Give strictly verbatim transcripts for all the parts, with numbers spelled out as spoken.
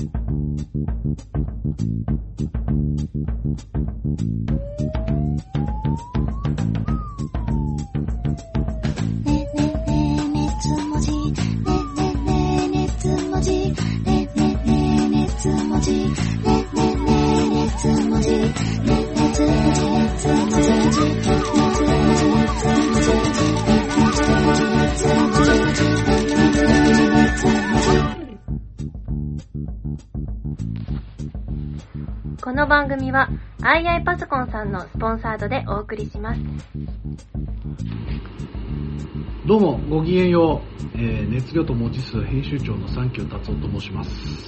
この番組は アイアイ パソコンさんのスポンサードでお送りします。 どうもごきげんよう、えー、熱量と文字数編集長の三木達夫と申します。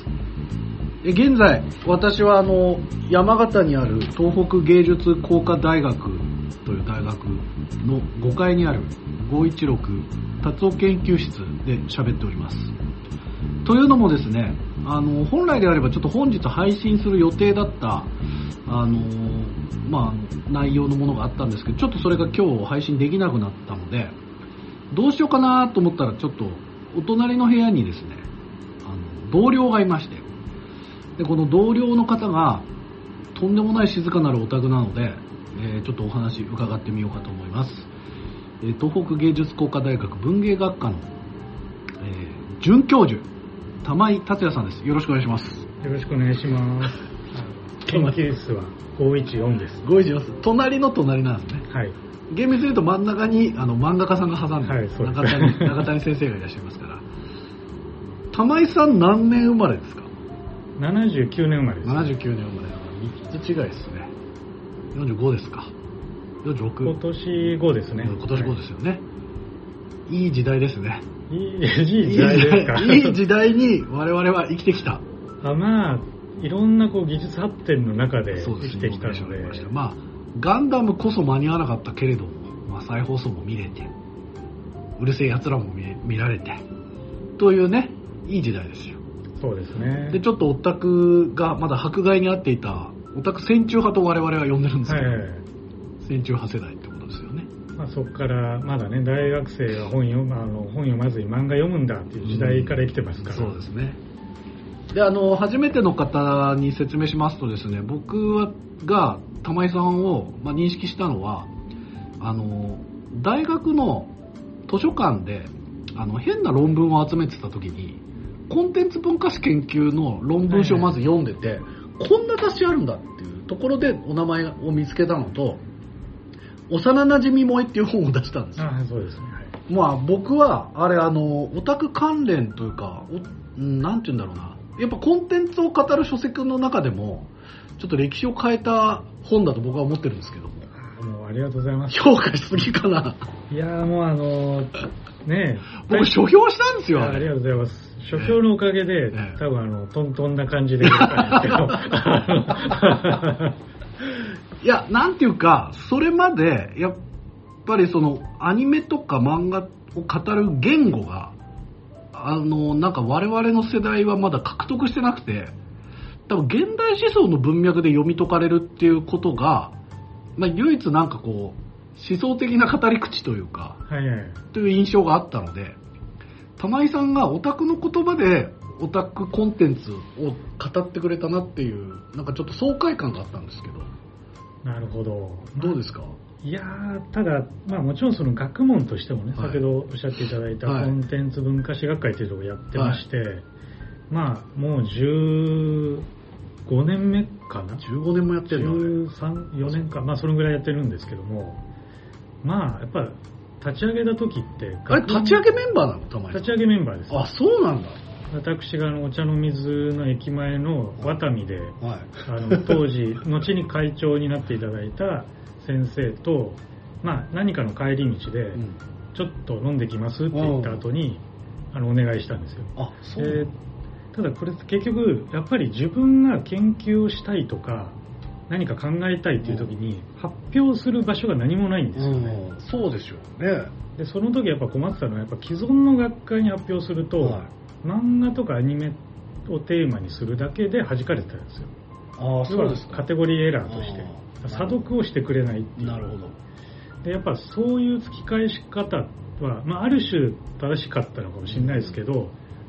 え現在私はあの山形にある東北芸術工科大学という大学のごかいにあるごいちろく達夫研究室で喋っております。というのもですね、あの本来であればちょっと本日配信する予定だったあの、まあ、内容のものがあったんですけど、ちょっとそれが今日配信できなくなったので、どうしようかなと思ったら、ちょっとお隣の部屋にですね、あの同僚がいまして、でこの同僚の方がとんでもない静かなるお宅なので、えー、ちょっとお話伺ってみようかと思います。えー、東北芸術工科大学文芸学科の、えー、准教授玉井達也さんです。よろしくお願いします。 よろしくお願いします。研究室はごいちよんです。 ごいちよんです。隣の隣なんですね。 はい。 厳密に言うと真ん中にあの漫画家さんが挟んで、はい、そうです。中谷中谷先生がいらっしゃいますから。玉井さん何年生まれですか？ ななじゅうきゅうねん生まれです。 ななじゅうきゅうねん生まれ。みっつ違いですね。よんじゅうごですか？よんじゅうろく？ 今年ごですね。 今年ごですよね。はい、いい時代ですね。 いい, いい時代ですか？ いい時代に我々は生きてきた。 あ、まあいろんなこう技術発展の中で生きてきたので、 でね、まあガンダムこそ間に合わなかったけれども、まあ、再放送も見れて、うるせえやつらも 見, 見られてというね、いい時代ですよ。 そうですね。 でちょっとオタクがまだ迫害に遭っていたオタク戦中派と我々は呼んでるんですけど、はいはい、戦中派世代ってことですよね。 まあ、そこからまだね、大学生が本読む、あの本読まずに漫画読むんだっていう時代から生きてますから、 うん、そうですね。であの初めての方に説明しますとですね、僕が玉井さんを、まあ、認識したのは、あの大学の図書館であの変な論文を集めてた時にコンテンツ文化史研究の論文書をまず読んでて、はいはい、こんな雑誌あるんだっていうところでお名前を見つけたのと、幼なじみ萌えっていう本を出したんですよ。 ああ、そうですね。はい、 まあ僕はあれあのオタク関連というか、なんていうんだろうな、やっぱコンテンツを語る書籍の中でもちょっと歴史を変えた本だと僕は思ってるんですけども。 もうありがとうございます。 評価しすぎかな。 いやもうあのね僕書評したんですよ。 ありがとうございます。書評のおかげで、ね、多分あのトントンな感じで言ったんですけど。 いや、なんていうか、それまでやっぱりそのアニメとか漫画を語る言語があのなんか我々の世代はまだ獲得してなくて、多分現代思想の文脈で読み解かれるっていうことが、まあ、唯一なんかこう思想的な語り口というか、はいはい、という印象があったので、玉井さんがオタクの言葉でオタクコンテンツを語ってくれたなっていう、なんかちょっと爽快感があったんですけど。 なるほど。 どうですか？ いやただ、まあ、もちろんその学問としてもね、はい、先ほどおっしゃっていただいたコンテンツ文化史学会というところをやってまして、はい、まあもうじゅうごねんめかな、 じゅうごねんもやってるの、 じゅうさん、よねんか、まあそのぐらいやってるんですけども、まあやっぱ立ち上げた時ってあれ立ち上げメンバーなの？玉井さん立ち上げメンバーです。 あ、そうなんだ。 私があのお茶の水の駅前のワタミで、はい、あの当時後に会長になっていただいた先生と、まあ、何かの帰り道で、うん、ちょっと飲んできますって言った後にあのお願いしたんですよ。 あ、そう、えー、ただこれ結局やっぱり自分が研究をしたいとか何か考えたいっていう時に発表する場所が何もないんですよね。 うん、そうでしょうね。 でその時やっぱ困ってたのは、やっぱ既存の学会に発表すると、はい、漫画とかアニメをテーマにするだけで弾かれてたんですよ。 ああ、そうですか。 カテゴリーエラーとして査読をしてくれないっていう。 なるほど。 でやっぱそういう突き返し方は、まあ、ある種正しかったのかもしれないですけど、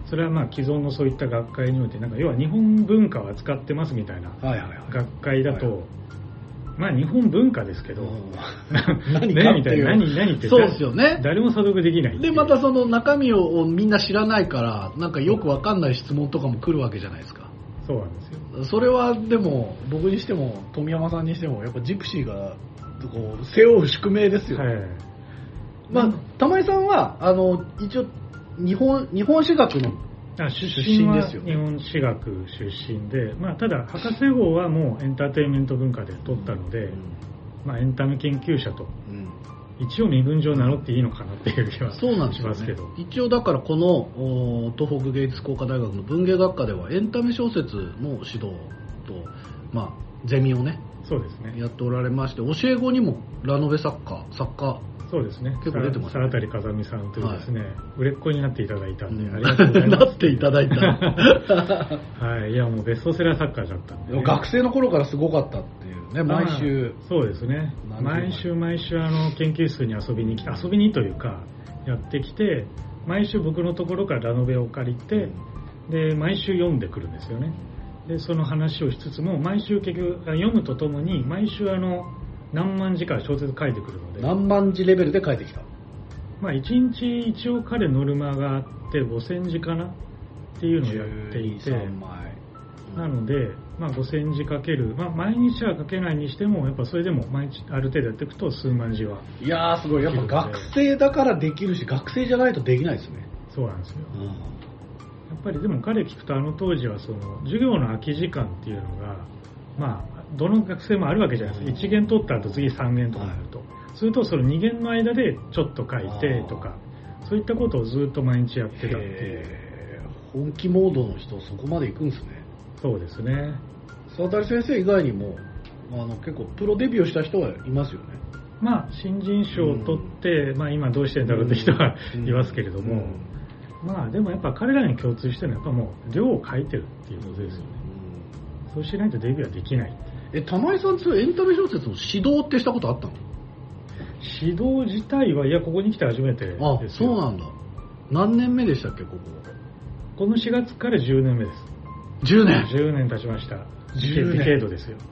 それはまあ既存のそういった学会においてなんか要は日本文化を扱ってますみたいな学会だと、はいはいはい、まあ日本文化ですけど、 何かっていう何何ってそうですよね。 誰も査読できない。 でまたその中身をみんな知らないからなんかよくわかんない質問とかも来るわけじゃないですか。 そうなんですよ。 それはでも僕にしても富山さんにしてもやっぱジプシーがこう背負う宿命ですよ、はい。まあ玉井さんはあの一応日本日本史学の出身ですよね。 日本史学出身で、まあ、ただ博士号はもうエンターテインメント文化で取ったので、うんまあ、エンタメ研究者と、うん、一応身分上名乗っていいのかなっていう気はしますけど、 ね、一応だからこの東北芸術工科大学の文芸学科ではエンタメ小説の指導と、まあ、ゼミをねそうですねやっておられまして、教え子にもラノベ作家作家そうですね。 結構出てますね。 沢渡風見さんというですね、はい、売れっ子になっていただいたんで、 うん、 ありがとうございます。 なっていただいた。 はい、いやもうベストセラー作家だったんで、ね、 学生の頃からすごかったっていうね、毎週。 そうですね。毎週毎週あの研究室に遊びに来て、遊びにというかやってきて、毎週僕のところからラノベを借りて、で毎週読んでくるんですよね。でその話をしつつも毎週結局読むとともに毎週あの何万字か小説書いてくるので、 何万字レベルで書いてきた。 まあいちにち一応彼ノルマがあってごせんじかなっていうのをやっていて、うん、なので、まあ、ごせんじかける、まあ、毎日は書けないにしてもやっぱそれでも毎日ある程度やっていくと数万字は。 いやーすごい。やっぱ学生だからできるし学生じゃないとできないですね。 そうなんですよ、うん、やっぱりでも彼聞くとあの当時はその授業の空き時間っていうのがまあどの学生もあるわけじゃないですか。いち限取った後次さん限とかになると、はい、するとそのに限の間でちょっと書いてとかそういったことをずっと毎日やってたっていう。 本気モードの人そこまで行くんですね。 そうですね。 沢渡先生以外にもあの結構プロデビューした人はいますよね。 まあ新人賞を取って、うんまあ、今どうしてんだろうって人はいますけれども、うんうん、まあでもやっぱ彼らに共通してるのはやっぱもう量を書いてるっていうことですよね、うん、そうしないとデビューはできない。 え、玉井さんってエンタメ小説の指導ってしたことあったの？ 指導自体はいやここに来て初めてですよ。 あ、そうなんだ。何年目でしたっけここ？ このしがつからじゅうねんめです。 じゅうねん。 じゅうねん経ちました。じゅうねん。ディケードですよ。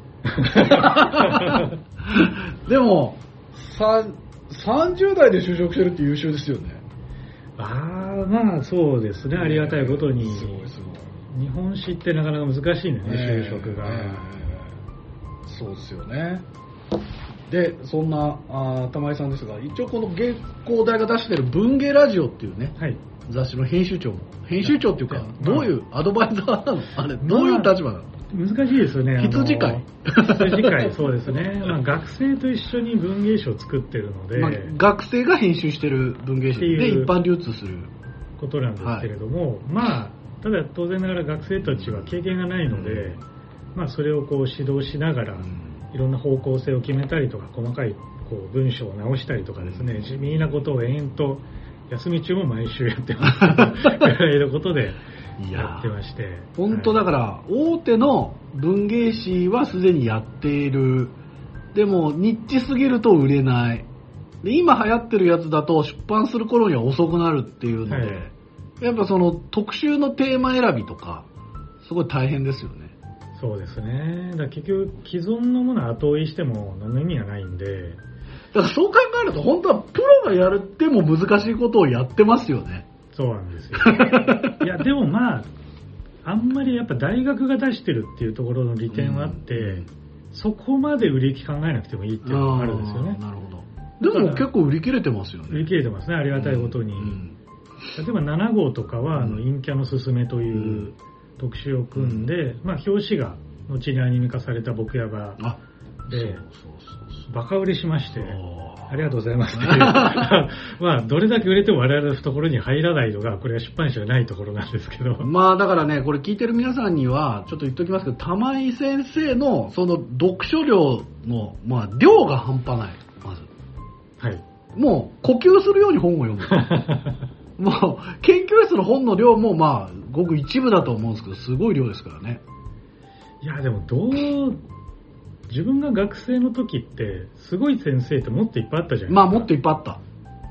でもささんじゅう代で就職してるって優秀ですよね。 ああまあそうですね。ありがたいことに、すごいすごい。日本史ってなかなか難しいんだよね、就職が。えーそうですよね。でそんなあ玉井さんですが、一応この芸工大が出している文芸ラジオっていうね、はい、雑誌の編集長も編集長っていうか、まあ、どういうアドバイザーなのあれ、どういう立場なの？ 難しいですよね。 羊会羊会そうですね、まあ、学生と一緒に文芸誌を作ってるので、まあ、 学生が編集してる文芸誌で一般流通することなんですけれども、はい、まあただ当然ながら学生たちは経験がないので、うんまあ、それをこう指導しながらいろんな方向性を決めたりとか細かいこう文章を直したりとかですね、地味なことを延々と休み中も毎週やってますぐらいのことでやってまして、 本当だから大手の文芸誌はすでにやっている。でもニッチすぎると売れない。で今流行ってるやつだと出版する頃には遅くなるっていうので、はい、やっぱその特集のテーマ選びとかすごい大変ですよね。 そうですね。だから結局既存のものを後追いしても何の意味がないんで、 だからそう考えると本当はプロがやるっても難しいことをやってますよね。 そうなんですよ。いやでもまああんまりやっぱ大学が出してるっていうところの利点はあって、うん、そこまで売り行き考えなくてもいいっていうのがあるんですよね。 なるほど。でも結構売り切れてますよね。 売り切れてますね、ありがたいことに。うんうん、例えばなな号とかは、うん、あの陰キャのすすめという、うん特集を組んで、うんまあ、表紙が後にアニメ化された僕やばでバカ売れしましてありがとうございますっていうまあどれだけ売れても我々の懐に入らないのがこれは出版社じゃないところなんですけど、 まあだからねこれ聞いてる皆さんにはちょっと言っときますけど、玉井先生のその読書量の、まあ、量が半端ない。まず、はい、もう呼吸するように本を読むもう研究室の本の量もまあごく一部だと思うんですけど、すごい量ですからね。 いやでもどう自分が学生の時ってすごい先生ってもっといっぱいあったじゃないですか。 まあもっといっぱいあった。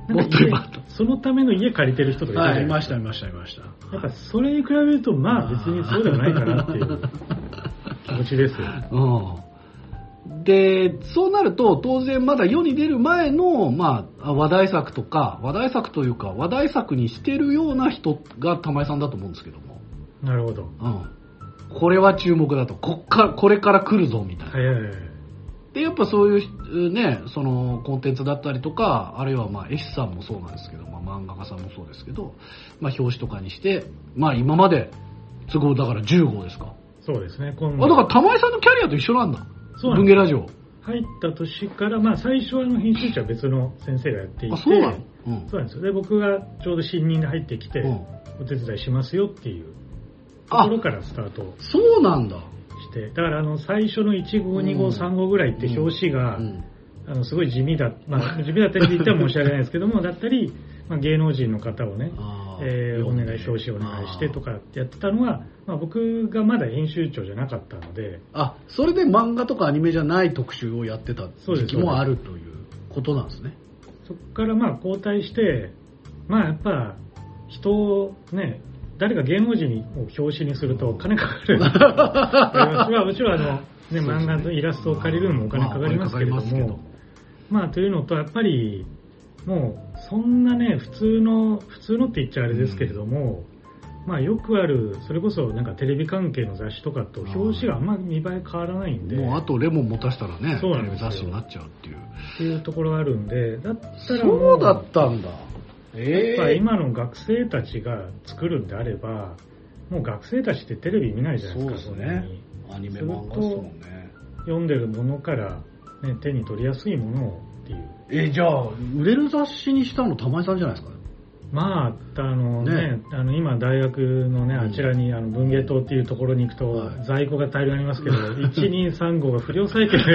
なんか家そのための家借りてる人とかいたじゃないですか。 はい、いましたいましたいました。 やっぱそれに比べるとまあ別にそうではないかなっていう気持ちですよ。 うん、でそうなると当然まだ世に出る前の、まあ、話題作とか話題作というか話題作にしてるような人が玉井さんだと思うんですけども。 なるほど。 うん。これは注目だと。こっからこれから来るぞみたいな。 はいはいはい。 でやっぱそういうねそのコンテンツだったりとかあるいはまあ絵師さんもそうなんですけど、まあ、漫画家さんもそうですけど、まあ、表紙とかにしてまあ今まで都合だからじゅうごうですか。 そうですね。今あだから玉井さんのキャリアと一緒なんだ。 そうなんです。 文芸ラジオ入った年からまあ最初はあの編集者は別の先生がやっていて、 あそうなの、うん、 そうなんですよ。で僕がちょうど新任で入ってきて、うん、お手伝いしますよっていうところからスタート。 そうなんだ。 だからあの最初のいち号、に号、さん号ぐらいって表紙が、うんうん、あのすごい地味だ、まあ、地味だったりって言っては申し訳ないですけどもだったり、まあ、芸能人の方をね、えー、お願い表紙お願いしてとかやってたのは、まあ、僕がまだ編集長じゃなかったので、 あそれで漫画とかアニメじゃない特集をやってた時期もあるということなんですね。 そこからまあ交代してまあやっぱ人をね誰か芸能人を表紙にすると金かかる。もちろんあの、ね、漫画とイラストを借りるのもお金かかりますけれども、まあというのとやっぱりもうそんなね普通の普通のって言っちゃあれですけれども、うん、まあよくあるそれこそなんかテレビ関係の雑誌とかと表紙があんまり見栄え変わらないんで、 もうあとレモン持たしたらねテレビ雑誌になっちゃうっていうっていうところがあるんで、だったらそうだったんだ。 やっぱ今の学生たちが作るんであればもう学生たちってテレビ見ないじゃないですか。 そうですね。アニメ漫画ですもんね。 読んでるものから、ね、手に取りやすいものをっていう。 えじゃあ売れる雑誌にしたの玉井さんじゃないですか。 まああのね、ねあの今大学のねあちらにあの文芸棟っていうところに行くと、はい、在庫が大量ありますけどいちにさん号が不良債権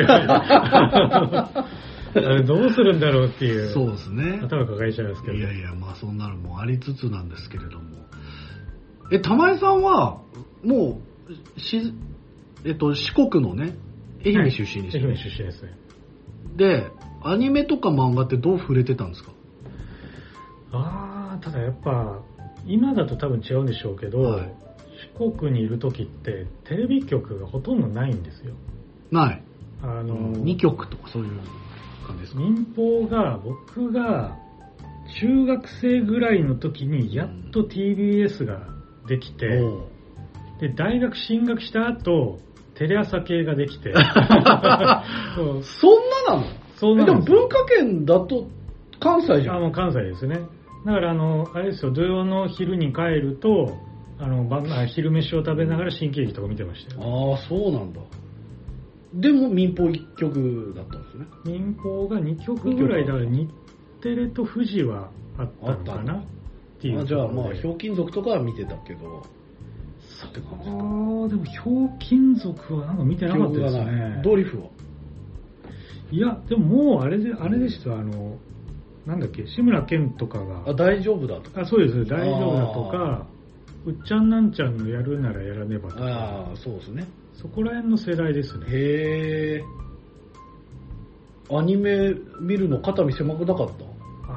あれどうするんだろうっていうそうですね頭抱えちゃいますけど、 いやいやまあそんなのもありつつなんですけれども、え玉井さんはもうし、えっと、四国のね愛媛出身ですよね、 はい、愛媛出身ですね。 でアニメとか漫画ってどう触れてたんですか。 ああただやっぱ今だと多分違うんでしょうけど、はい、四国にいる時ってテレビ局がほとんどないんですよ。 ないあの、うん、 にきょくとかそういう民放が僕が中学生ぐらいの時にやっと ティービーエス ができて、うん、で大学進学した後テレ朝系ができてそんななの。そうなんです。でも文化圏だと関西じゃん。 あもう関西ですね。だからあのあれですよ土曜の昼に帰るとあの晩昼飯を食べながら新喜劇とか見てましたよ。 ああそうなんだ。でも民放いっきょくだったんですね。 民放がにきょくぐらいだから日テレと富士はあったのかなっていう。 あじゃあまあひょうきん族とかは見てたけどって感じですか。ああでもひょうきん族はなんか見てなかったですね。 ドリフはいやでももうあれであれでしたあのなんだっけ志村けんとかがあ大丈夫だとかあそうです大丈夫だとかうっちゃんなんちゃんのやるならやらねばとかあそうですね。 そこら辺の世代ですね。 へーアニメ見るの肩身狭くなかった。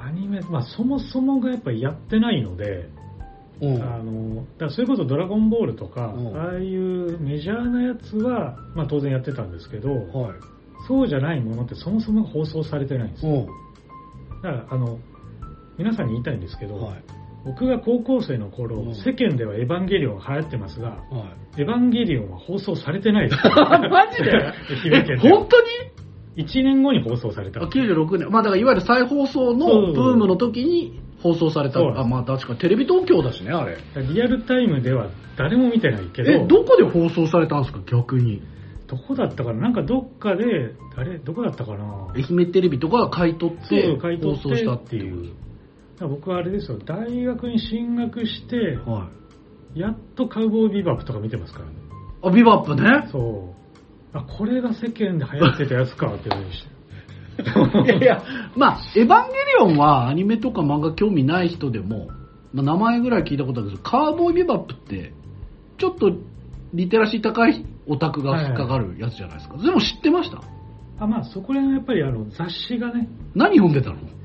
アニメまあそもそもがやっぱりやってないので、うん、あのだからそれこそドラゴンボールとか、うん、ああいうメジャーなやつは、まあ、当然やってたんですけど、はい、そうじゃないものってそもそも放送されてないんですよ。うん、だからあの皆さんに言いたいんですけど、はい、僕が高校生の頃、うん、世間ではエヴァンゲリオンが流行ってますが、はい、エヴァンゲリオンは放送されてないですマジで愛媛県で本当にいちねんごに放送された。 きゅうじゅうろくねんまあだからいわゆる再放送のブームの時に放送された。あまあ確かテレビ東京だしねあれ。 リアルタイムでは誰も見てないけど。 えどこで放送されたんですか逆に。 どこだったかななんかどっかであれどこだったかな愛媛テレビとかが買い取って放送したっていう。僕はあれですよ大学に進学して、はい、やっとカウボーイビバップとか見てますからね。 あビバップね。 そうあこれが世間で流行ってたやつかって思いましたいやいやまあエヴァンゲリオンはアニメとか漫画興味ない人でも、まあ、名前ぐらい聞いたことあるけどカウボーイビバップってちょっとリテラシー高いオタクが引っかかるやつじゃないですか、はいはい、でも知ってました。 あまあそこら辺やっぱりあの雑誌がね何読んでたの。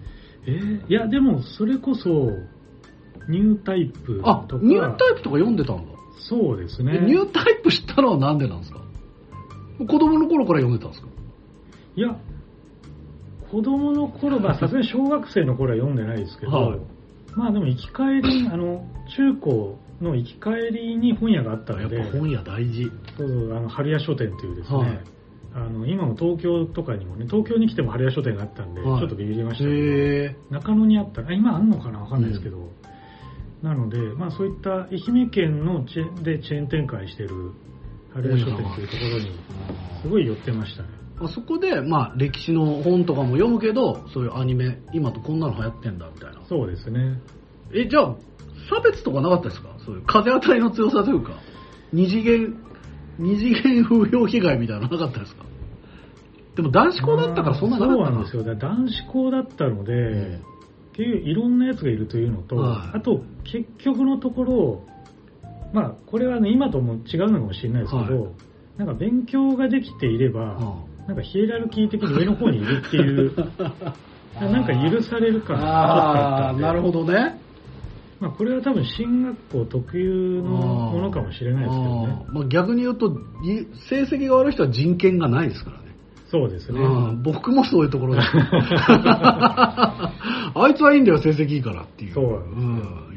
えー、いやでもそれこそニュータイプとか。 あ、ニュータイプとか読んでたんだ。 そうですね。 ニュータイプ知ったのはなんでなんですか？子供の頃から読んでたんですか？ いや、子供の頃、まあさすがに小学生の頃は読んでないですけど、はい、まあでも行き帰り、あの、中高の行き帰りに本屋があったので、 やっぱ本屋大事。 そうそう、あの、春屋書店というですね、 はい、 あの、今も東京とかにもね、東京に来ても春屋書店があったんで、はい、ちょっとビビりましたけど、 へ中野にあった、あ、今あんのかなわかんないですけど、うん、なので、まあそういった愛媛県のチェでチェーン展開している春屋書店というところに、すごい寄ってましたね。 あそこで、まあ、歴史の本とかも読むけど、そういうアニメ、今とこんなの流行ってんだみたいな。 そうですね。 え、じゃあ、差別とかなかったですか？そういう風当たりの強さというか、二次元、二次元風評被害みたいなのなかったですか？でも男子校だったからそんななかったな。 そうなんですよ。だから男子校だったので、うん、結局いろんなやつがいるというのと、はい、あと結局のところ、まあ、これはね、今とも違うのかもしれないですけど、はい、なんか勉強ができていれば、うんなんかヒエラルキー的に上の方にいるっていうなんか許される感がああなるほどね。 まあこれは多分進学校特有のものかもしれないですけどね。 あまあ、逆に言うと成績が悪い人は人権がないですからね。 そうですね。 僕もそういうところですあいつはいいんだよ成績いいからっていうそうなんです、うん、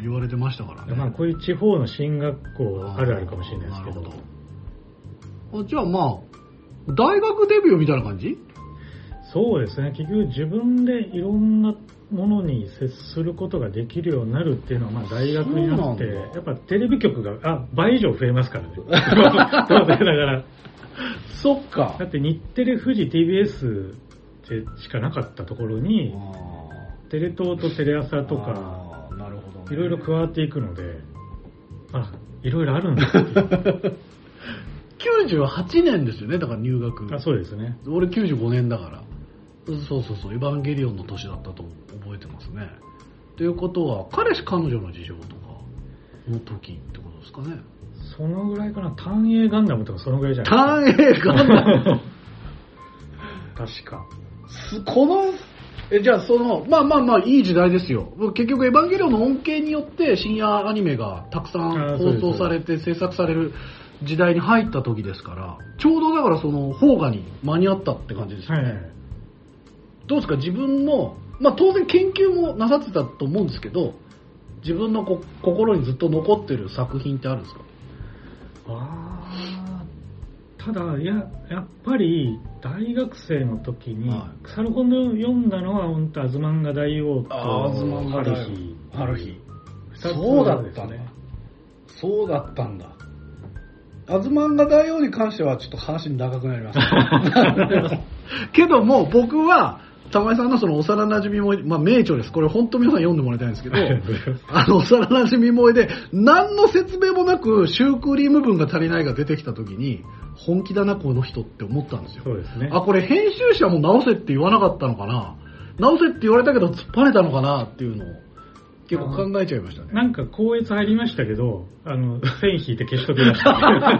言われてましたからね。 まあこういう地方の進学校あるあるかもしれないですけど。 なるほど。あじゃあまあ大学デビューみたいな感じ？ そうですね。結局自分でいろんなものに接することができるようになるっていうのはまあ大学になってやっぱテレビ局があ倍以上増えますからねだからそっか。 だって日テレ、富士、ティービーエス でしかなかったところにテレ東とテレ朝とかいろいろ加わっていくのであいろいろあるんだってきゅうじゅうはちねんですよね、だから入学。 あ、そうですね。 俺きゅうじゅうごねんだから。そうそうそう、エヴァンゲリオンの年だったと覚えてますね。ということは、彼氏彼女の事情とかの時ってことですかね。 そのぐらいかな、単影ガンダムとかそのぐらいじゃない単影ガンダム確か。 この、え、じゃあその、まあまあまあいい時代ですよ。結局エヴァンゲリオンの恩恵によって深夜アニメがたくさん放送されて制作される時代に入った時ですから、ちょうどだからその邦画に間に合ったって感じですよね。はい、どうですか自分の、まあ当然研究もなさってたと思うんですけど、自分のこ心にずっと残ってる作品ってあるんですか？ あただややっぱり大学生の時に、はい、サルコンで読んだのは本当アズマンガ大王と春日春日そうだったね。そうだったんだ。アズマンガ大王に関してはちょっと話長くなりますけども僕は玉井さんのその幼馴染も、まあ名著です。これ本当皆さん読んでもらいたいんですけど、あの幼馴染萌えで何の説明もなくシュークリーム分が足りないが出てきた時に本気だなこの人って思ったんですよ。 そうですね。 あ、これ編集者も直せって言わなかったのかな、直せって言われたけど突っ張れたのかなっていうのを結構考えちゃいましたね。 なんか校閲入りましたけど、あの線引いて消しときました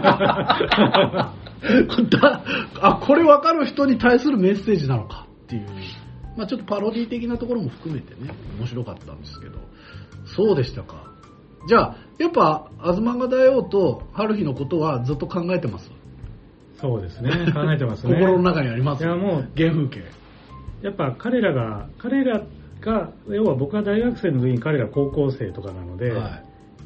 だあ、これ分かる人に対するメッセージなのかっていう、まあちょっとパロディ的なところも含めてね面白かったんですけど。そうでしたか。じゃあやっぱアズマンガ大王と春日のことはずっと考えてます？ そうですね、考えてますね心の中にあります。 いやもう原風景。やっぱ彼らが彼らが要は僕は大学生の時に彼ら高校生とかなので、はい、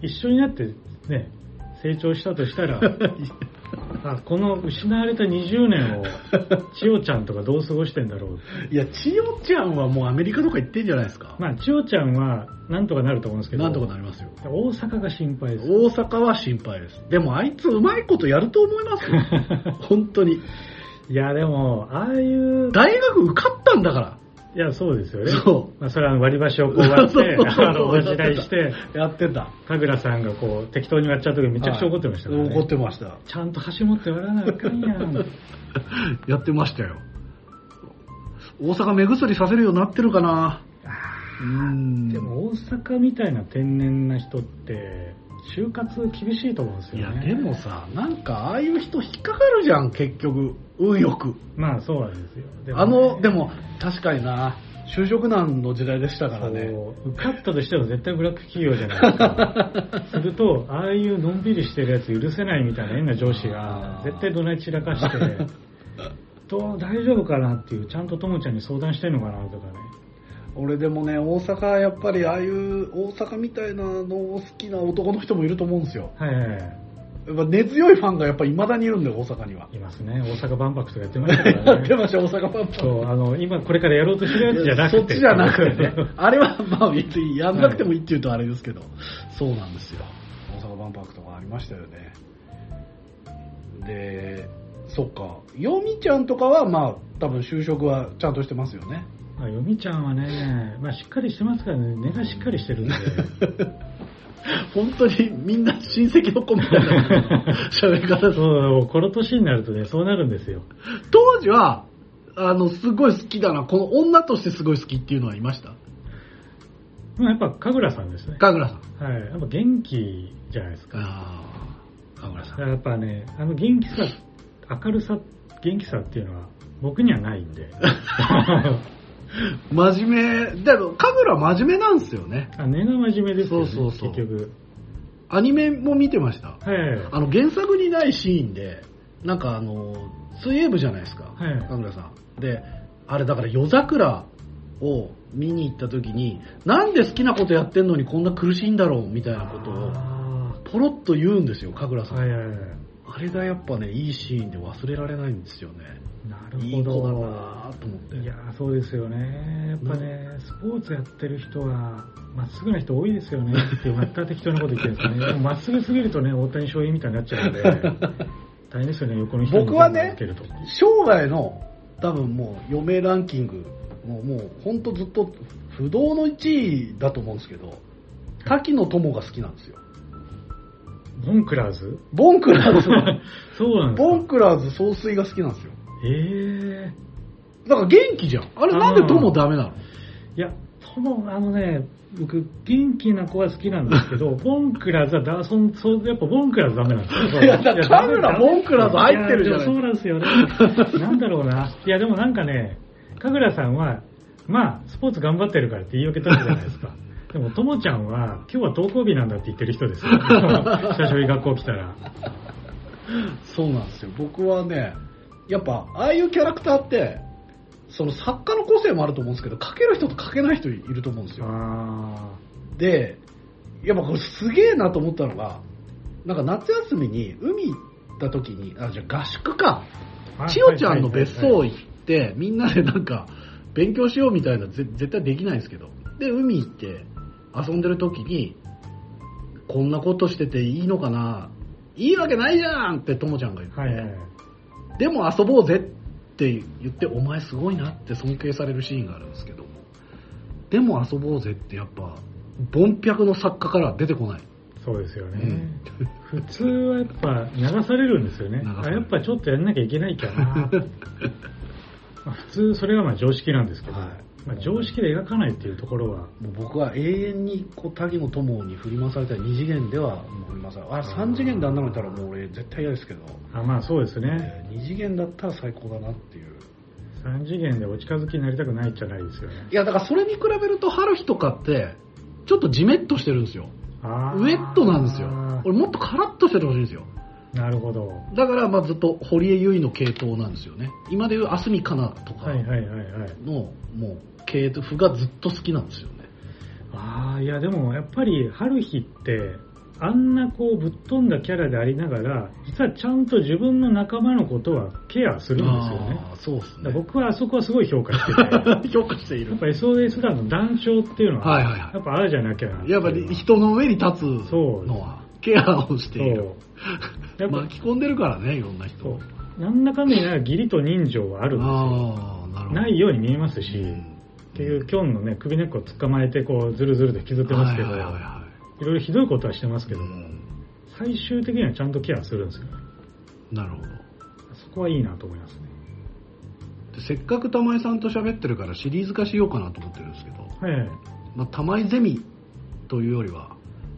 一緒になってね成長したとしたらあこの失われたにじゅうねんを千代ちゃんとかどう過ごしてんだろう。 いや千代ちゃんはもうアメリカとか行ってんじゃないですか。 まあ千代ちゃんはなんとかなると思うんですけど、 なんとかなりますよ。 大阪が心配です。 大阪は心配です。でもあいつうまいことやると思いますよ本当に。 いやでもああいう大学受かったんだから。 いやそうですよね。 そう。 まあ、それは割り箸をこう割ってあのおじらいしてやってた。 神楽さんがこう適当に割っちゃう時めちゃくちゃ怒ってましたからね。 はい、怒ってました。 ちゃんと箸持って割らなあかんやんやってましたよ。大阪目薬させるようになってるかな。 うんでも大阪みたいな天然な人って就活厳しいと思うんですよね。 いやでもさ、なんかああいう人引っかかるじゃん結局、運よく。 まあそうなんですよ。 でも、ね、あのでも確かにな、就職難の時代でしたからね。 受かったとしても絶対ブラック企業じゃないですか。するとああいうのんびりしてるやつ許せないみたいな変な上司が絶対どない散らかしてどう大丈夫かなっていう、ちゃんとともちゃんに相談してんのかなとかね。 俺でもね、大阪やっぱりああいう大阪みたいなのを好きな男の人もいると思うんですよ。 はいはいはい。 やっぱ根強いファンがやっぱ未だにいるんだよ、大阪には。 いますね。大阪万博とかやってましたからね。 やってました、大阪万博。 そう、あの、今これからやろうとしてるやつじゃなくて。 そっちじゃなくてね。あれはまあ別にやんなくてもいいって言うとあれですけど、はい、そうなんですよ。大阪万博とかありましたよね。で、そっか。ヨミちゃんとかはまあ多分就職はちゃんとしてますよね。 まあ、ヨミちゃんはね、まあしっかりしてますからね、根がしっかりしてるんで。 本当にみんな親戚の子みたいな喋り方です。 そう、この年になるとね、そうなるんですよ。 当時は、あの、すごい好きだな、この女としてすごい好きっていうのはいました？ まあ、やっぱ、神楽さんですね。 神楽さん。 はい。やっぱ元気じゃないですか。 ああ、神楽さん。 やっぱね、あの元気さ、明るさ、元気さっていうのは僕にはないんで。 真面目、でも、神楽は真面目なんですよね。 あ、根が真面目ですよね。 そうそうそう。 結局。 アニメも見てました。 はい。 あの、原作にないシーンで、なんかあの、水泳部じゃないですか。 はい。 神楽さん。で、あれだから夜桜を見に行った時に、なんで好きなことやってんのにこんな苦しいんだろうみたいなことを、ポロッと言うんですよ、神楽さん。 はいはいはい。 あれがやっぱね、いいシーンで忘れられないんですよね。 なるほど。 いい子だなと思って。 いやそうですよね。やっぱね、スポーツやってる人は、まっすぐな人多いですよねっていう、また適当なこと言ってるんですけどね。まっすぐすぎるとね、大谷翔平みたいになっちゃうんで、大変ですよね、横の人に僕はね、 けると。 生涯の、多分もう、余命ランキング、もう、もう、ほんとずっと、不動のいちいだと思うんですけど、滝野友が好きなんですよ。 ボンクラーズボンクラーズそうなんですか。 ボンクラーズ総帥が好きなんですよ。 へえー。だから元気じゃん。あれなんで友ダメなの？ いや、友、あのね、僕、元気な子は好きなんですけど、ボンクラーズはだ、そそやっぱボンクラーズダメなんですよ。 いや、だからカメラボンクラーズ入ってるじゃないそうなんですよね。なんだろうな。いや、でもなんかね、神楽さんは、まあ、スポーツ頑張ってるからって言い訳取るじゃないですか。でも、ともちゃんは、今日は登校日なんだって言ってる人ですよ。久しぶり学校来たら。 そうなんですよ。僕はね、やっぱ、ああいうキャラクターって、その作家の個性もあると思うんですけど、描ける人と描けない人いると思うんですよ。 あで、やっぱこれすげえなと思ったのが、なんか夏休みに海行った時に、あ、じゃあ合宿か。千代ちゃんの別荘行って、みんなでなんか勉強しようみたいなぜ絶対できないんですけど。で、海行って遊んでる時に、こんなことしてていいのかな、いいわけないじゃんってともちゃんが言って、 はいはい、 でも遊ぼうぜって言って、お前すごいなって尊敬されるシーンがあるんですけども、でも遊ぼうぜってやっぱ、ボンピャクの作家からは出てこない。 そうですよね。うん、普通はやっぱ流されるんですよね。あ、やっぱちょっとやんなきゃいけないかな。まあ普通それがまあ常識なんですけど、はい、まあ、常識で描かないっていうところは、 もう僕は永遠にこう滝野友に振り回されたらに次元ではもう振り回されあさん次元であんなのいたらもう俺絶対嫌ですけど、 あ、まあそうですね、 に次元だったら最高だなっていう。 さん次元でお近づきになりたくないじゃないですよね。 いやだからそれに比べると春日とかってちょっとジメッとしてるんですよ。ウェットなんですよ。俺もっとカラッとしててほしいんですよ。 なるほど。 だからまあずっと堀江由衣の系統なんですよね。今でいう蓮見香奈とかのもう系譜がずっと好きなんですよね。 ああ、いやでもやっぱり春日ってあんなこうぶっ飛んだキャラでありながら、実はちゃんと自分の仲間のことはケアするんですよね。 あ、そうですね。 僕はあそこはすごい評価してて評価している。 やっぱ エスオーエス 団の団長っていうのは、はいはいはい、やっぱあるじゃなきゃな。 やっぱり人の上に立つのはケアをしている。やっぱ巻き込んでるからね、いろんな人。 なんだかんだ言いながら義理と人情はあるんですよ。あ、なるほど。ないように見えますし、うん、結局キョンのね首根っこを捕まえてこうズルズルで引きずってますけど、はいはいはいはい、いろいろひどいことはしてますけども、うん、最終的にはちゃんとケアするんですよね。 なるほど。 そこはいいなと思いますね。 でせっかく玉井さんと喋ってるからシリーズ化しようかなと思ってるんですけど、 はいはい、 まあ、玉井ゼミというよりは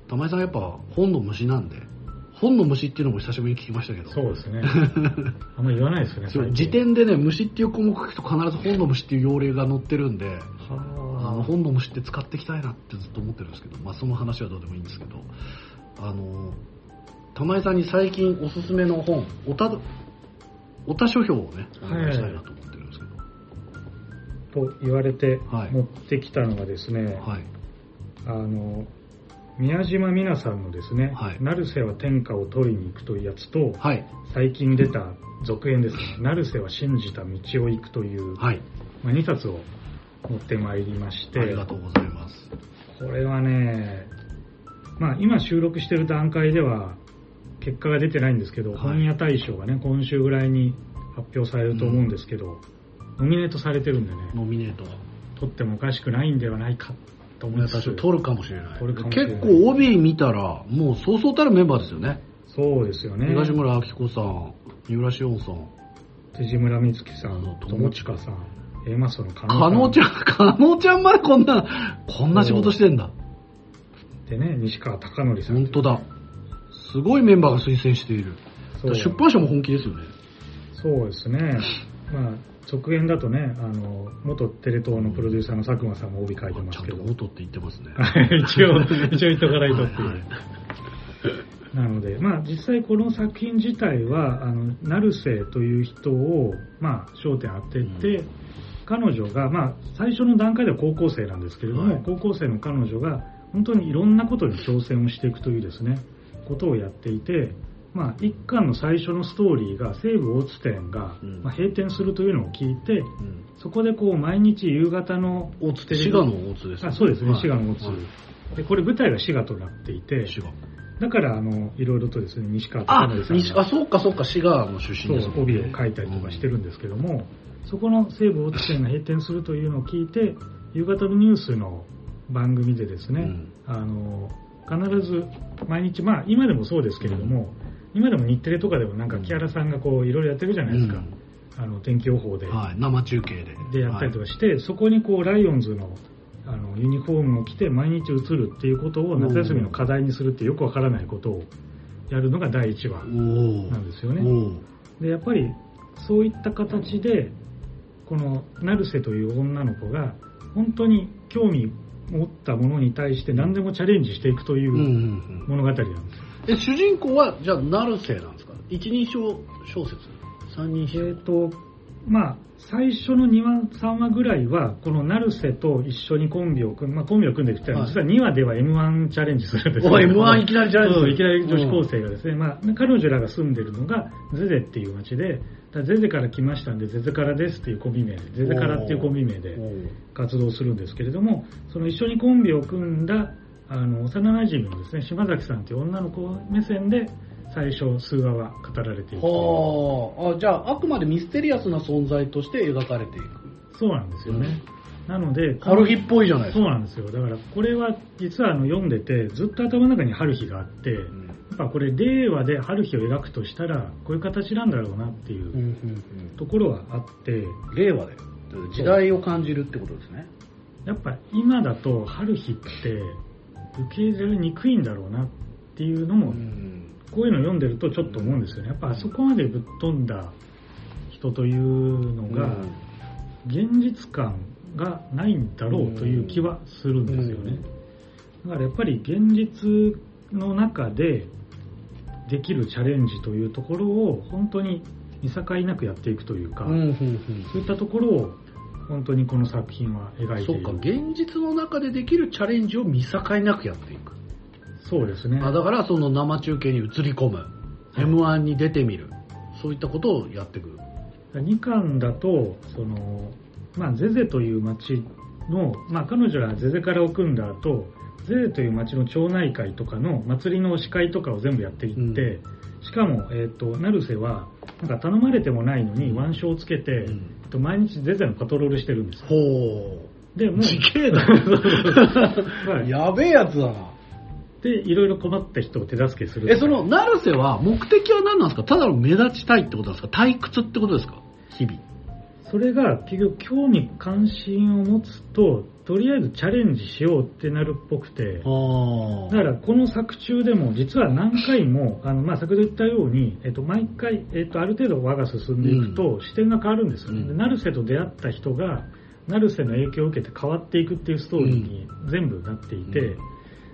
玉井さんやっぱ本の虫なんで、本の虫っていうのも久しぶりに聞きましたけど。 そうですね。あんまり言わないですね。 辞典でね、虫っていう項目書くと必ず本の虫っていう用例が載ってるんで、 はあの本の虫って使っていきたいなってずっと思ってるんですけど、まあその話はどうでもいいんですけど、あの、玉井さんに最近おすすめの本、おた、おた書評をね、お願いしたいなと思ってるんですけど。 と言われてはい持ってきたのがですね、 はい。 あの、宮島美奈さんのですね、 はい成瀬は天下を取りに行くというやつと、 はい。 最近出た続編ですね、成瀬は信じた道を行くという、 はい。 まあ、にさつを持ってまいりまして、 ありがとうございます。 これはね、まあ今収録している段階では結果が出てないんですけど、 はい本屋大賞がね、今週ぐらいに発表されると思うんですけど、ノミネートされてるんでね、 ノミネート。 取ってもおかしくないんではないかと思います。 取るかもしれない。 取るかもしれない結構帯見たら、もうそうそうたるメンバーですよね。 そうですよね。 東村明子さん、三浦紫音さん、 辻村美月さん、 そう友近さん、A マッソの加加納ちゃん、加納ちゃんまでこんな、こんな仕事してんだ。 でね、西川貴教さん。 本当だ。すごいメンバーが推薦している。 そう出版社も本気ですよね。 そうですね。まあ、続編だとね、あの、元テレ東のプロデューサーの佐久間さんも帯書いてますけど。 ちゃんと元って言ってますね。 一応、一応言っとかないとっていう。 はいはいなので、まあ実際この作品自体は、あの、成瀬という人を、まあ焦点当てて、うん、彼女が、まあ最初の段階では高校生なんですけれども、はい、高校生の彼女が本当にいろんなことに挑戦をしていくというですね、ことをやっていて、まあ一巻の最初のストーリーが西武大津店が、うんまあ、閉店するというのを聞いて、うん、そこでこう毎日夕方の大津って滋賀の大津ですね。 あ、そうですね、 はい、 滋賀の大津、はい。で、これ舞台が滋賀となっていて、 滋賀。 だからあのいろいろとですね、西川貴教さんがあ、そうかそうか、滋賀の出身です、ね、 そう帯を書いたりとかしてるんですけども、うん、そこの西武大津店が閉店するというのを聞いて、夕方のニュースの番組でですね、うん、あの必ず毎日、まあ今でもそうですけれども、うん、今でも日テレとかでもなんか木原さんがこういろいろやってるじゃないですか、うん、あの天気予報で、 はい、生中継ででやったりとかして、はい、そこにこうライオンズのあのユニフォームを着て毎日映るっていうことを夏休みの課題にするってよくわからないことをやるのがだいいちわなんですよね。でやっぱりそういった形でこの成瀬という女の子が本当に興味持ったものに対して何でもチャレンジしていくという物語なんです。 え主人公はじゃあ成瀬なんですか？一人称小説？三人称？ えーとまあ最初のにわさんわぐらいはこの成瀬と一緒にコンビを組ん、まあ、コンビを組んでいくって、はい、実はにわでは エムワン チャレンジするんですけど、 エムワン いきなりチャレンジする。 いきなり女子高生がですね、まあ、彼女らが住んでるのがゼゼっていう町で、ゼゼから来ましたんでゼゼからですっていうコンビ名で、ゼゼからっていうコンビ名で活動するんですけれども、その一緒にコンビを組んだあの幼馴染のですね、島崎さんという女の子目線で最初数話は語られていく。 はあ、じゃああくまでミステリアスな存在として描かれていく。 そうなんですよね。うん、なので春日っぽいじゃないですか。 そうなんですよ。だからこれは実はあの読んでてずっと頭の中に春日があって、うん、やっぱこれ令和で春日を描くとしたらこういう形なんだろうなっていうところはあって、うんうんうん、令和で時代を感じるってことですね。 やっぱ今だと春日って受け入れられにくいんだろうなっていうのも、うん、こういうのを読んでるとちょっと思うんですよね。やっぱあそこまでぶっ飛んだ人というのが、うん現実感がないんだろうという気はするんですよね。だからやっぱり現実の中でできるチャレンジというところを本当に見境なくやっていくというか、そういったところを本当にこの作品は描いている。 そうか、現実の中でできるチャレンジを見境なくやっていく。 そうですね。 あだからその生中継に映り込む、はい、エムワン に出てみる、そういったことをやってくる。 にかんだとその、まあ、ゼゼという町の、まあ、彼女らゼゼからを組んだ後、ゼゼという町の町内会とかの祭りの司会とかを全部やっていって、うん、しかも、えーと、成瀬はなんか頼まれてもないのに腕章をつけて、うん、毎日ゼゼのパトロールしてるんですよ。 ほう。 でもう地形だ。はい、やべえやつだな。 でいろいろ困った人を手助けする。 えその成瀬は目的は何なんですか？ただの目立ちたいってことなんですか？退屈ってことですか？日々。 それが結局興味関心を持つととりあえずチャレンジしようってなるっぽくて、だからこの作中でも実は何回もあの、まあ、先ほど言ったように、えっと、毎回、えっと、ある程度輪が進んでいくと視点が変わるんですよね、うん、で成瀬と出会った人が成瀬の影響を受けて変わっていくっていうストーリーに全部なっていて、うん、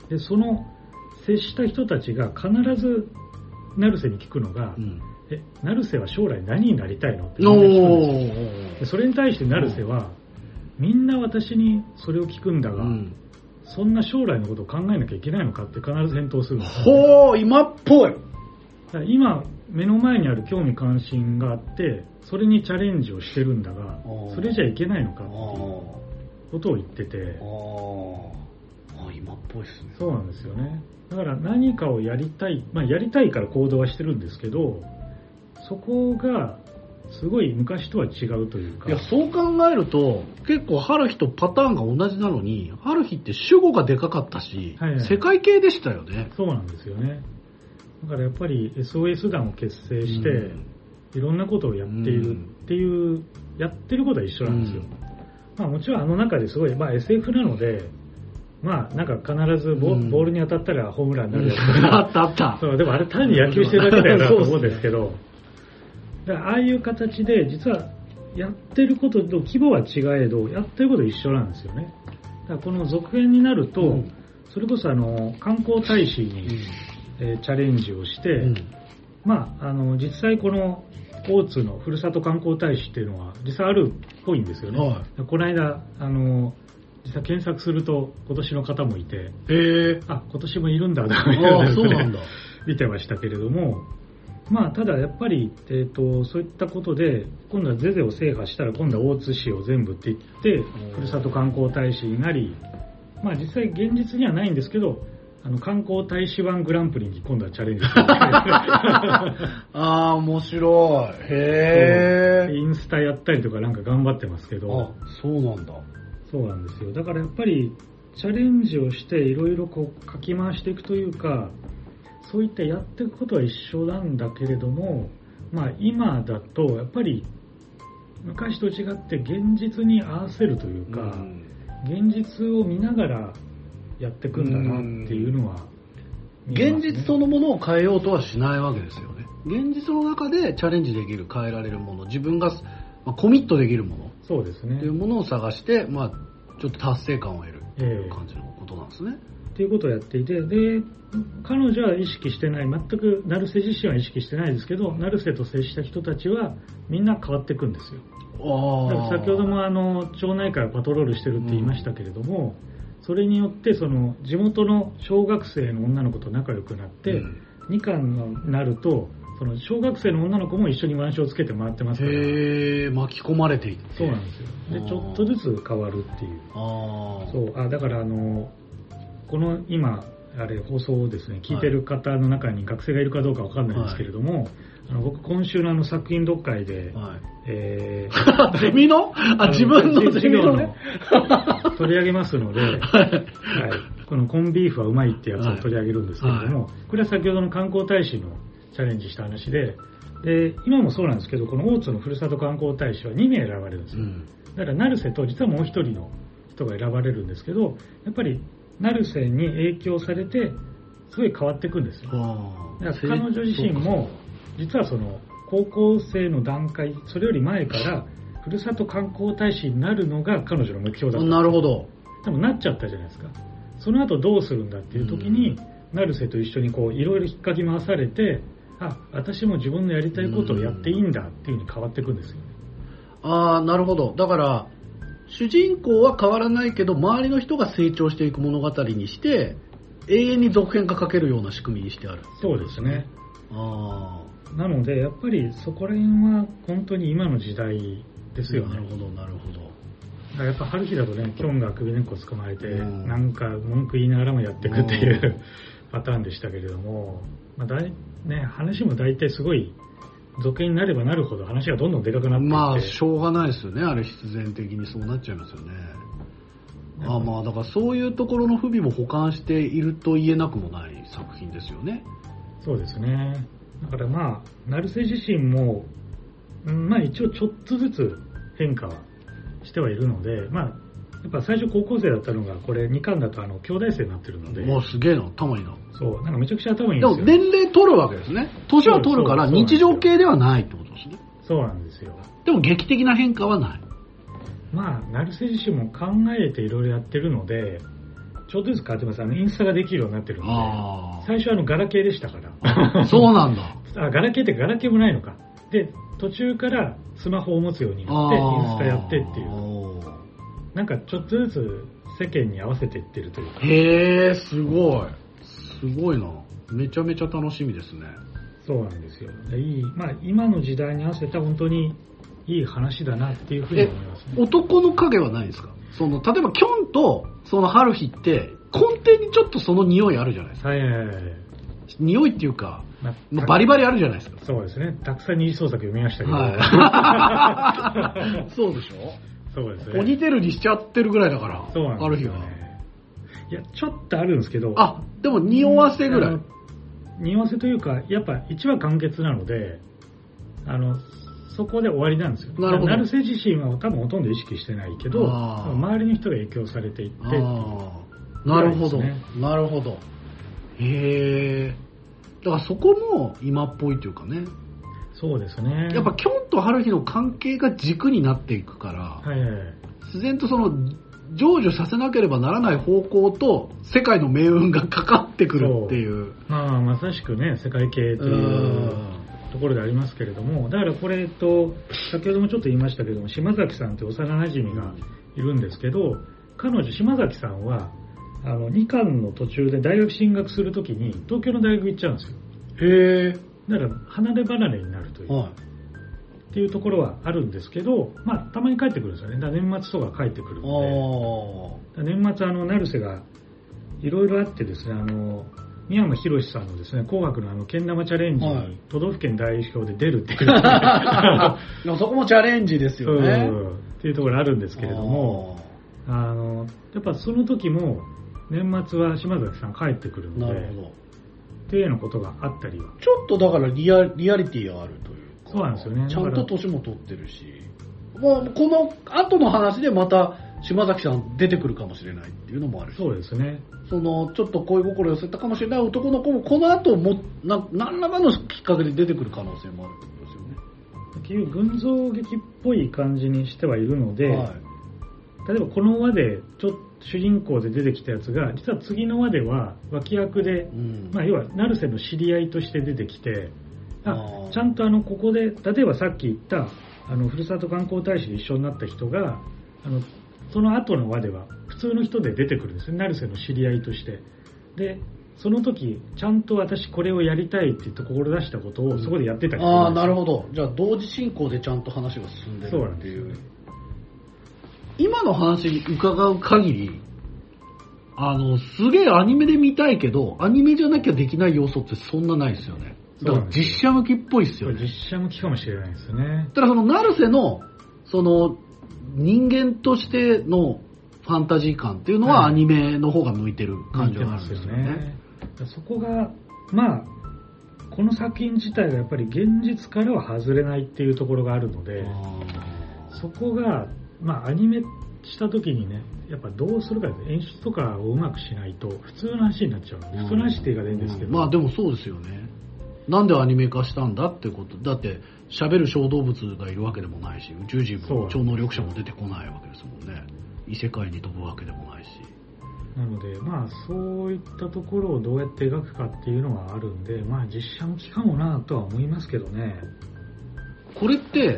でその接した人たちが必ず成瀬に聞くのが、うん、え成瀬は将来何になりたいのってみんな聞くんですよ。でそれに対して成瀬は、みんな私にそれを聞くんだが、うん、そんな将来のことを考えなきゃいけないのかって必ず返答するんですよ、ね、 ほー、今っぽい。 今目の前にある興味関心があってそれにチャレンジをしてるんだが、それじゃいけないのかっていうことを言ってて、 ああ、今っぽいですね。 そうなんですよね。だから何かをやりたい、まあ、やりたいから行動はしてるんですけど、そこがすごい昔とは違うというか。 いや、そう考えると結構春日とパターンが同じなのに、春日って主語がでかかったし、はいはい、世界系でしたよね。 そうなんですよね。だからやっぱり エスオーエス 団を結成して、うん、いろんなことをやっているっていう、うん、やってることは一緒なんですよ、うん、まあ、もちろんあの中ですごい、まあ、エスエフ なので、まあ、なんか必ず ボ,、うん、ボールに当たったらホームランになるやつとか、 うん、あったあった。 そう、でもあれ単に野球してるだけだよなと思うんですけど、だからああいう形で実はやってることと規模は違えどやってることは一緒なんですよね。だからこの続編になると、うん、それこそあの観光大使に、うん、えー、チャレンジをして、うん、まあ、あの実際この大津のふるさと観光大使っていうのは実際あるっぽいんですよね、はい、この間あの実際検索すると今年の方もいて、 へー、 あ、今年もいるんだとかそうなんだ見てましたけれども、まあ、ただやっぱり、えーと、そういったことで今度はゼゼを制覇したら今度は大津市を全部って言ってふるさと観光大使になり、まあ、実際現実にはないんですけど、あの観光大使ワングランプリに今度はチャレンジしてああ、面白い。へえ。 インスタやったりとかなんか頑張ってますけど。 あ、そうなんだ。 そうなんですよ。だからやっぱりチャレンジをしていろいろこうかき回していくというか、そういったやっていくことは一緒なんだけれども、まあ、今だとやっぱり昔と違って現実に合わせるというか、うん、現実を見ながらやっていくんだなっていうのは、 うん、現実そのものを変えようとはしないわけですよね。現実の中でチャレンジできる、変えられるもの、自分がコミットできるもの、 そうですね、 っていうものを探して、まあ、ちょっと達成感を得るっていう感じのことなんですね。 えーっていうことをやっていて、で彼女は意識してない、全く成瀬自身は意識してないですけど、成瀬と接した人たちはみんな変わっていくんですよ。あ、だから先ほどもあの町内会をパトロールしてるって言いましたけれども、うん、それによってその地元の小学生の女の子と仲良くなって、うん、にかんになるとその小学生の女の子も一緒に腕章をつけて回ってますから、 へー、巻き込まれていって、 そうなんですよ。でちょっとずつ変わるっていう。あ、そう、あ、だからあのこの今あれ放送をですね聞いてる方の中に学生がいるかどうかわかんないんですけれども、はい、あの僕今週のあの作品読会で、はい、えー、ゼミのあ自分のゼミのね取り上げますので、はいはい、このコンビーフはうまいってやつを取り上げるんですけれども、はい、これは先ほどの観光大使のチャレンジした話で、で今もそうなんですけど、この大津のふるさと観光大使はにめい選ばれるんですよ、うん、だから成瀬と実はもう一人の人が選ばれるんですけど、やっぱり成瀬に影響されてすごい変わっていくんですよ。だから彼女自身も実はその高校生の段階、それより前からふるさと観光大使になるのが彼女の目標だった。 なるほど。 でもなっちゃったじゃないですか。その後どうするんだっていう時に、成瀬と一緒にこういろいろ引っかき回されて、あ、私も自分のやりたいことをやっていいんだっていう風に変わっていくんですよね。 ああ、なるほど。だから主人公は変わらないけど周りの人が成長していく物語にして永遠に続編が書けるような仕組みにしてある。 そうですね。あ、なのでやっぱりそこら辺は本当に今の時代ですよね。 なるほどなるほど。 だからやっぱ春日だとね、キョンが首根っこ捕まえて、うん、なんか文句言いながらもやっていくっていうパターンでしたけれども、まあだいね、話も大体すごい続編になればなるほど話がどんどんでかくなっていって、 まあしょうがないですよね、あれ必然的にそうなっちゃいますよね。あ、まあだからそういうところの不備も補完していると言えなくもない作品ですよね。 そうですね。だからまあ成瀬自身も、まあ一応ちょっとずつ変化はしてはいるので、まあやっぱ最初高校生だったのが、これにかんだとあの兄弟生になってるので。 もうすげえな、頭いいな。 そう、なんかめちゃくちゃ頭いいんですよ。 でも年齢取るわけですね。年は取るから日常系ではないってことですね。 そうなんですよ。 でも劇的な変化はない。 まあ、成瀬自身も考えていろいろやってるので、ちょっとずつ変わってます。あの、インスタができるようになってるので、最初はあの、ガラケーでしたから。 そうなんだ。 あ、ガラケーってガラケーもないのか。で、途中からスマホを持つようになって、インスタやってっていう。なんかちょっとずつ世間に合わせていってるというか。 へー、すごい。すごいな。めちゃめちゃ楽しみですね。 そうなんですよ。いい、まあ今の時代に合わせた本当にいい話だなっていうふうに思いますね。 男の影はないですか？その、例えばキョンとその春日って根底にちょっとその匂いあるじゃないですか。 はいはいはい。 匂いっていうか、まあ、バリバリあるじゃないですか。 そうですね。たくさん二次創作読みましたけど。 はい、そうでしょ？ そうですね。 ポニテールにしちゃってるぐらいだから、 そうなんですよね。いや、ちょっとあるんですけど。 あ、でも匂わせぐらい。 匂わせというか、やっぱいちわ完結なので、あの、そこで終わりなんですよ。 なるほど。 成瀬自身は多分ほとんど意識してないけど、周りの人が影響されていってっていう。 なるほど。なるほど。へえ。だからそこも今っぽいというかね。 そうですね。 やっぱキョンと春日の関係が軸になっていくから、 はいはいはい、 自然とその成就させなければならない方向と世界の命運がかかってくるっていう。 まあまさしくね、世界系というところでありますけれども、だからこれと先ほどもちょっと言いましたけども、島崎さんって幼馴染がいるんですけど、彼女島崎さんはあのにかんの途中で大学進学するときに東京の大学行っちゃうんですよ。 へえ。だから離れ離れになるという、はい、っていうところはあるんですけど、まあたまに帰ってくるんですよね。だから年末とか帰ってくるので、年末あの成瀬がいろいろあってですね、あの三山ひろしさんのですね、紅白のあのけん玉チャレンジに都道府県代表で出るっていう、 はい、でもそこもチャレンジですよね。 っていうところあるんですけれども、あのやっぱその時も年末は島崎さん帰ってくるので、なるほどっていうようなことがあったりは。 ちょっとだからリアリアリティがあるというか。 そうなんですよね。 ちゃんと年も取ってるし、もうこの後の話でまた島崎さん出てくるかもしれないっていうのもあるし。 そうですね。 そのちょっと恋心寄せたかもしれない男の子もこの後もな何らかのきっかけで出てくる可能性もあるってことですよね。 結局群像劇っぽい感じにしてはいるので、はい、例えばこの輪でちょっと主人公で出てきたやつが実は次の輪では脇役で、うん、まあ、要は成瀬の知り合いとして出てきて、あちゃんとあのここで例えばさっき言ったあのふるさと観光大使で一緒になった人があのその後の輪では普通の人で出てくるんですね、成瀬の知り合いとして。でその時ちゃんと私これをやりたいって言って志したことをそこでやってたりするんですよ。 ああ、なるほど。じゃあ同時進行でちゃんと話が進んでるっていう。そうなんですよね。今の話伺う限り、あの、すげえアニメで見たいけど、アニメじゃなきゃできない要素ってそんなないですよね。だから実写向きっぽいですよね。 実写向きかもしれないですよね。 ただその成瀬の、その、人間としてのファンタジー感っていうのは、はい、アニメの方が向いてる感じがあるんですよね。 そこが、まあ、この作品自体がやっぱり現実からは外れないっていうところがあるので、そこが、まあ、アニメした時にね、やっぱどうするか、演出とかをうまくしないと普通の話になっちゃう。普通の話っていうかいいんですけど、 うんうん、まあでもそうですよね。なんでアニメ化したんだってこと。だって喋る小動物がいるわけでもないし、宇宙人も超能力者も出てこないわけですもんね。異世界に飛ぶわけでもないし。 なのでまあそういったところをどうやって描くかっていうのはあるんで、まあ実写向きかもなとは思いますけどね。 これって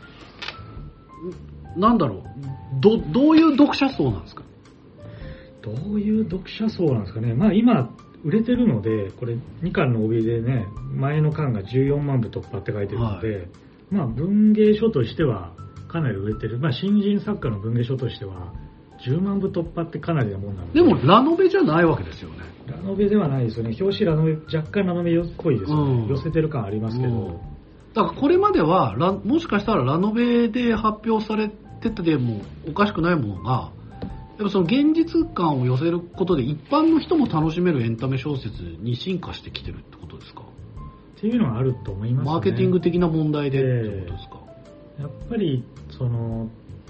なんだろう、どどういう読者層なんですか？ どういう読者層なんですかね。まあ今売れてるので、これにかんの帯でね、前の巻がじゅうよんまんぶ突破って書いてるので、はい、まあ文芸書としてはかなり売れてる。まあ新人作家の文芸書としてはじゅうまんぶ突破ってかなりなもんなので。 でもラノベじゃないわけですよね。 ラノベではないですよね。表紙ラノベ、若干ラノベっぽいですよね、うん、寄せてる感ありますけど、うん、 だからこれまではラもしかしたらラノベで発表されててもおかしくないものが、やっぱその現実感を寄せることで一般の人も楽しめるエンタメ小説に進化してきてるってことですか？ っていうのはあると思いますね。 マーケティング的な問題でってことですか？ えー、やっぱりその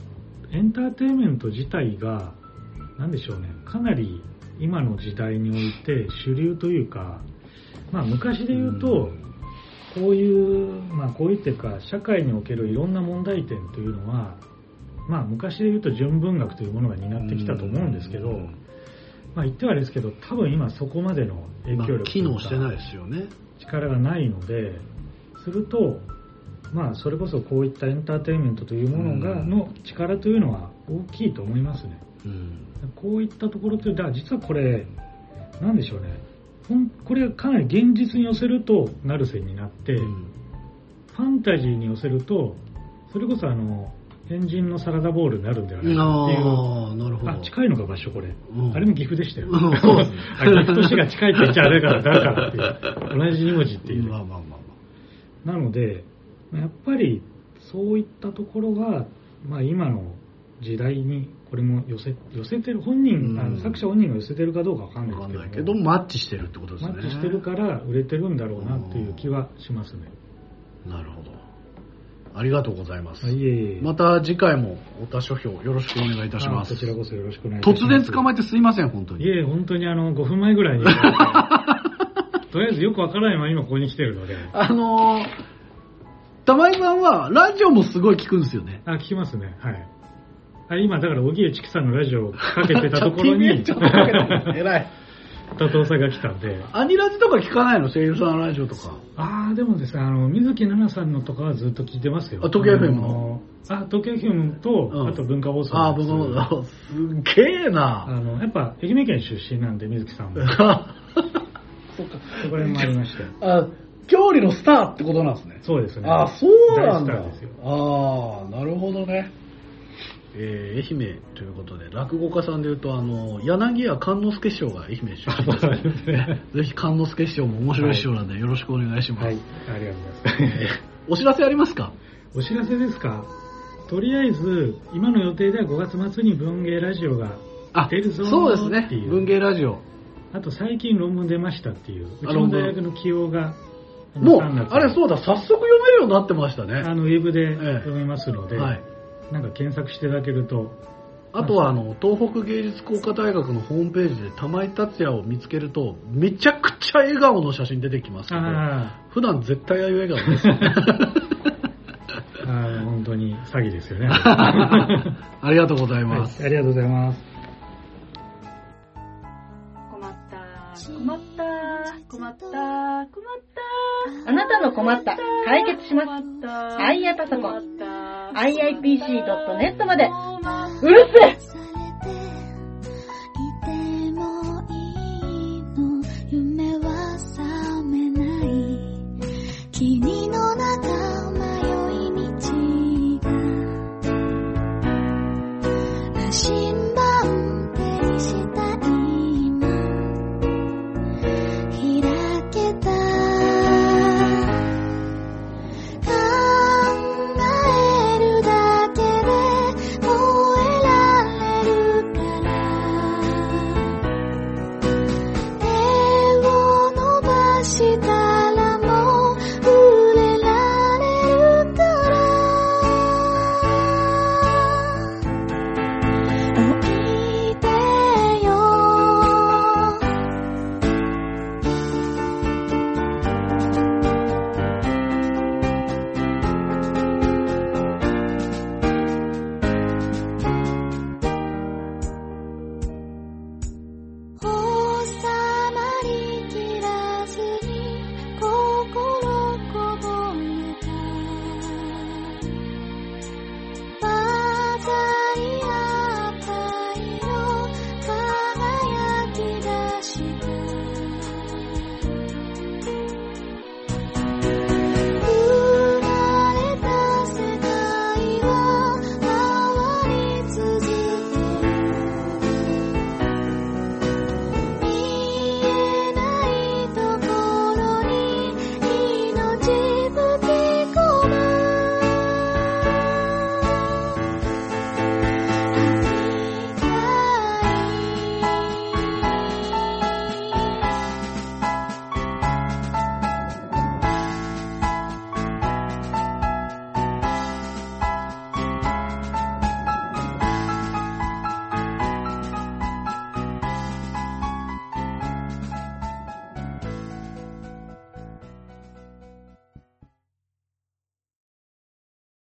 エンターテインメント自体がなんでしょうね、かなり今の時代において主流というか、まあ昔で言うと、こういう、まあこういうっていうか、社会におけるいろんな問題点というのは、まあ昔で言うと純文学というものが担ってきたと思うんですけど、まあ言ってはあれですけど、多分今そこまでの影響力というか、まあ、 機能してないですよね。 力がないので、すると、まあそれこそこういったエンターテインメントというものが、の力というのは大きいと思いますね。うん、こういったところって、だから実はこれ、なんでしょうね。これかなり現実に寄せるとナルセになって、うん、ファンタジーに寄せるとそれこそあの変人のサラダボールになるんではないかっていう。 あ、なるほど。 あ、近いのか場所これ、うん、あれも岐阜でしたよ、 うん、そうですね。 あ、岐阜と市が近いって言っちゃあれからだからっていう同じに文字っていう、まあまあまあまあ、なのでやっぱりそういったところが、まあ、今の時代にこれも寄せ、寄せてる本人、うん、あの作者本人が寄せてるかどうかわかんないですけど、 けどマッチしてるってことですね。 マッチしてるから売れてるんだろうなっていう気はしますね。 なるほど。ありがとうございます。 いえいえ、また次回もお多書評よろしくお願いいたします。 こちらこそよろしくお願いいたします。 突然捕まえてすいません、本当に。 いえ、本当にあのごふんまえぐらいにとりあえずよくわからないまま今ここに来てるので、 あのー、玉井さんはラジオもすごい聞くんですよね。 あ、聞きますね。はい。あ、今だから荻上チキさんのラジオをかけてたところにちょっとかけた偉い多藤さんが来たんで。 アニラジとか聞かないの？声優さんのラジオとか。 ああ、でもですね、あの水木奈々さんのとかはずっと聞いてますよ。 あ、東京 エフエム の。 あ、東京 エフエム と、うん、あと文化放送。 あ、文化放送。すげえな。 あのやっぱ愛媛県出身なんで水木さんも。そっか。そこら辺もありました。 あ、郷里のスターってことなんですね。 そうですね。 あ、そうなんだ。 大スターですよ。 ああ、なるほどね。えー、愛媛ということで、落語家さんでいうと、あの、柳家勘之助師匠が愛媛出身ですね。ぜひ勘之助師匠も面白い師匠なんで、よろしくお願いします。はい、 ありがとうございます。 お知らせありますか？ お知らせですか？とりあえず、今の予定ではごがつ末に文芸ラジオが出るぞーっていう。 そうですね、文芸ラジオ。 あと最近論文出ましたっていう、うちの大学の起用が、 もう、あれそうだ、早速読めるようになってましたね。 あの、ウェブで読めますので、ええ、はい、なんか検索していただけると。 あとはあの東北芸術工科大学のホームページで玉井達也を見つけるとめちゃくちゃ笑顔の写真出てきますけど、普段絶対ああいう笑顔ですよね。 あ、本当に詐欺ですよね。 ありがとうございます、 はい、ありがとうございます。 困った困った困った困ったあなたの困った解決します。 アイアイ パソコン アイアイピーシードットネット まで。うるせえ。